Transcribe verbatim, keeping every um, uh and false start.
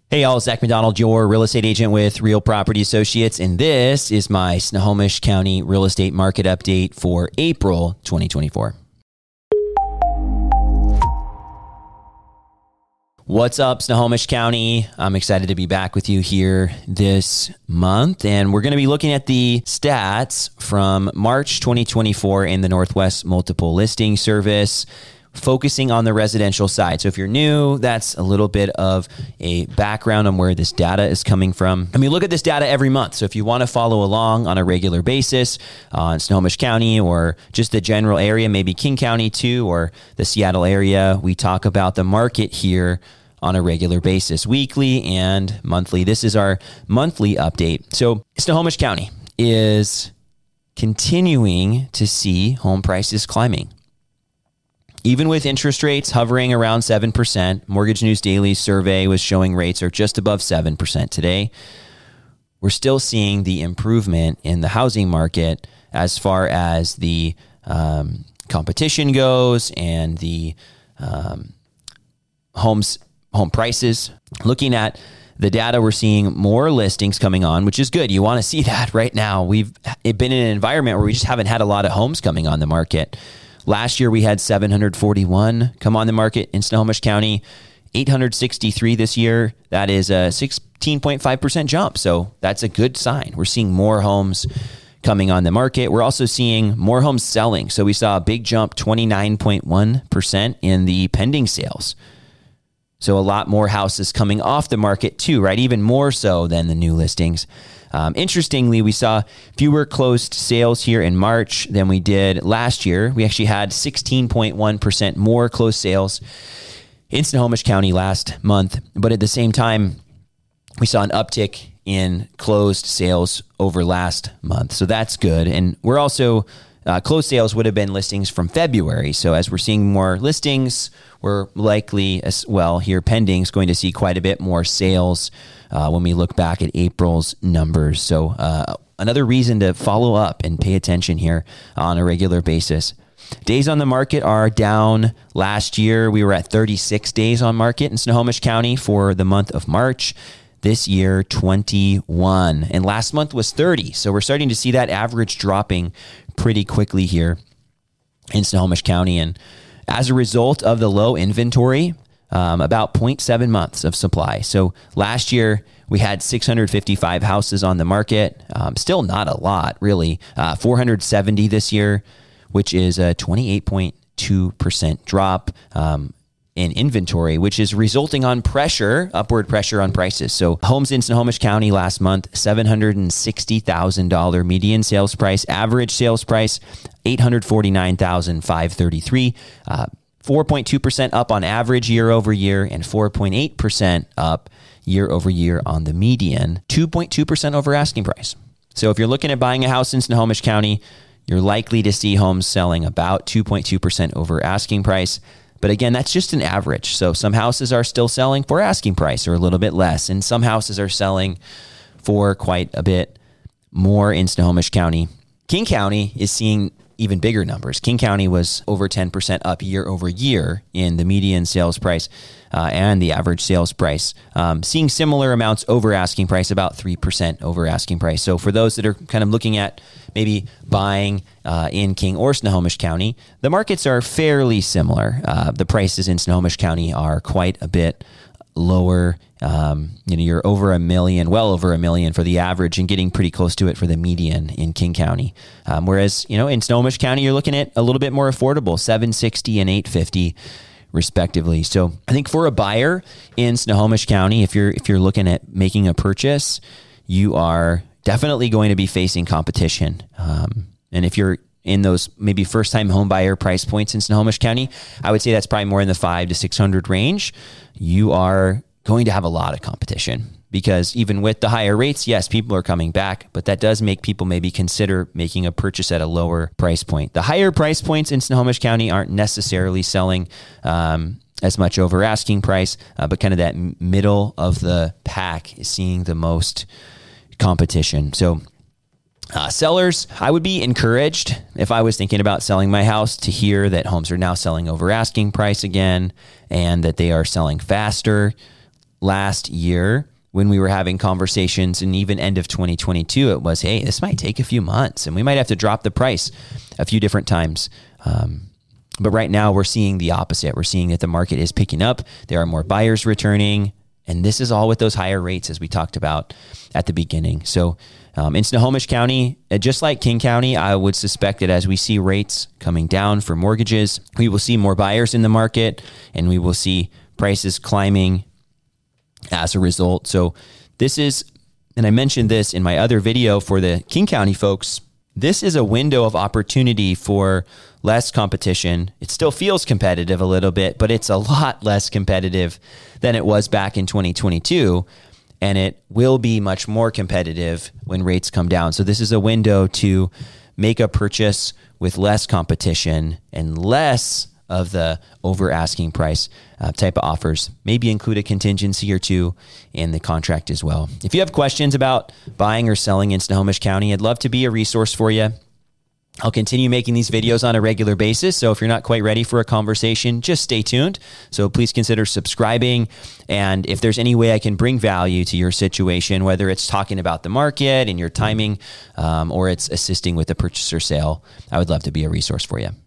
Hey y'all, Zach McDonald, your real estate agent with Real Property Associates, and this is my Snohomish County real estate market update for April twenty twenty-four. What's up, Snohomish County? I'm excited to be back with you here this month, and we're going to be looking at the stats from March twenty twenty-four in the Northwest Multiple Listing Service, focusing on the residential side. So if you're new, that's a little bit of a background on where this data is coming from. And we look at this data every month. So if you want to follow along on a regular basis on Snohomish County or just the general area, maybe King County too, or the Seattle area, we talk about the market here on a regular basis, weekly and monthly. This is our monthly update. So Snohomish County is continuing to see home prices climbing. Even with interest rates hovering around seven percent, Mortgage News Daily survey was showing rates are just above seven percent today. We're still seeing the improvement in the housing market as far as the um, competition goes and the um, homes home prices. Looking at the data, we're seeing more listings coming on, which is good. You want to see that right now. We've been in an environment where we just haven't had a lot of homes coming on the market. Last year, we had seven hundred forty-one come on the market in Snohomish County, eight hundred sixty-three this year. That is a sixteen point five percent jump. So that's a good sign. We're seeing more homes coming on the market. We're also seeing more homes selling. So we saw a big jump, twenty-nine point one percent in the pending sales. So a lot more houses coming off the market too, right? Even more so than the new listings. Um, interestingly, we saw fewer closed sales here in March than we did last year. We actually had sixteen point one percent more closed sales in Snohomish County last month. But at the same time, we saw an uptick in closed sales over last month. So that's good. And we're also, uh, closed sales would have been listings from February. So as we're seeing more listings, we're likely as well here pending is going to see quite a bit more sales Uh, when we look back at April's numbers. So uh, another reason to follow up and pay attention here on a regular basis. Days on the market are down. Last year, we were at thirty-six days on market in Snohomish County for the month of March. This year, twenty-one. And last month was thirty. So we're starting to see that average dropping pretty quickly here in Snohomish County. And as a result of the low inventory, Um, about zero point seven months of supply. So last year we had six hundred fifty-five houses on the market. Um, still not a lot, really. Uh, four hundred seventy this year, which is a twenty-eight point two percent drop um, in inventory, which is resulting on pressure, upward pressure on prices. So homes in Snohomish County last month, seven hundred sixty thousand dollars median sales price, average sales price, eight hundred forty-nine thousand five hundred thirty-three dollars. Uh, four point two percent up on average year over year and four point eight percent up year over year on the median, two point two percent over asking price. So if you're looking at buying a house in Snohomish County, you're likely to see homes selling about two point two percent over asking price. But again, that's just an average. So some houses are still selling for asking price or a little bit less, and some houses are selling for quite a bit more in Snohomish County. King County is seeing even bigger numbers. King County was over ten percent up year over year in the median sales price uh, and the average sales price. Um, seeing similar amounts over asking price, about three percent over asking price. So for those that are kind of looking at maybe buying uh, in King or Snohomish County, the markets are fairly similar. Uh, the prices in Snohomish County are quite a bit lower. Um, you know, you're over a million, well over a million for the average and getting pretty close to it for the median in King County. Um, whereas, you know, in Snohomish County, you're looking at a little bit more affordable, seven sixty and eight fifty respectively. So I think for a buyer in Snohomish County, if you're, if you're looking at making a purchase, you are definitely going to be facing competition. Um, and if you're in those maybe first time home buyer price points in Snohomish County, I would say that's probably more in the five to six hundred range. You are going to have a lot of competition because even with the higher rates, yes, people are coming back, but that does make people maybe consider making a purchase at a lower price point. The higher price points in Snohomish County aren't necessarily selling um, as much over asking price, uh, but kind of that middle of the pack is seeing the most competition. So Uh, sellers, I would be encouraged if I was thinking about selling my house to hear that homes are now selling over asking price again and that they are selling faster. last year when we were having conversations, and even end of twenty twenty-two, it was, hey, this might take a few months and we might have to drop the price a few different times. Um, but right now we're seeing the opposite. We're seeing that the market is picking up. There are more buyers returning. And this is all with those higher rates, as we talked about at the beginning. So um, in Snohomish County, uh, just like King County, I would suspect that as we see rates coming down for mortgages, we will see more buyers in the market and we will see prices climbing as a result. So this is, and I mentioned this in my other video for the King County folks, this is a window of opportunity for less competition. It still feels competitive a little bit, but it's a lot less competitive than it was back in twenty twenty-two. And it will be much more competitive when rates come down. So this is a window to make a purchase with less competition and less of the over asking price uh, type of offers. Maybe include a contingency or two in the contract as well. If you have questions about buying or selling in Snohomish County, I'd love to be a resource for you. I'll continue making these videos on a regular basis. So if you're not quite ready for a conversation, just stay tuned. So please consider subscribing. And if there's any way I can bring value to your situation, whether it's talking about the market and your timing, um, or it's assisting with the purchase or sale, I would love to be a resource for you.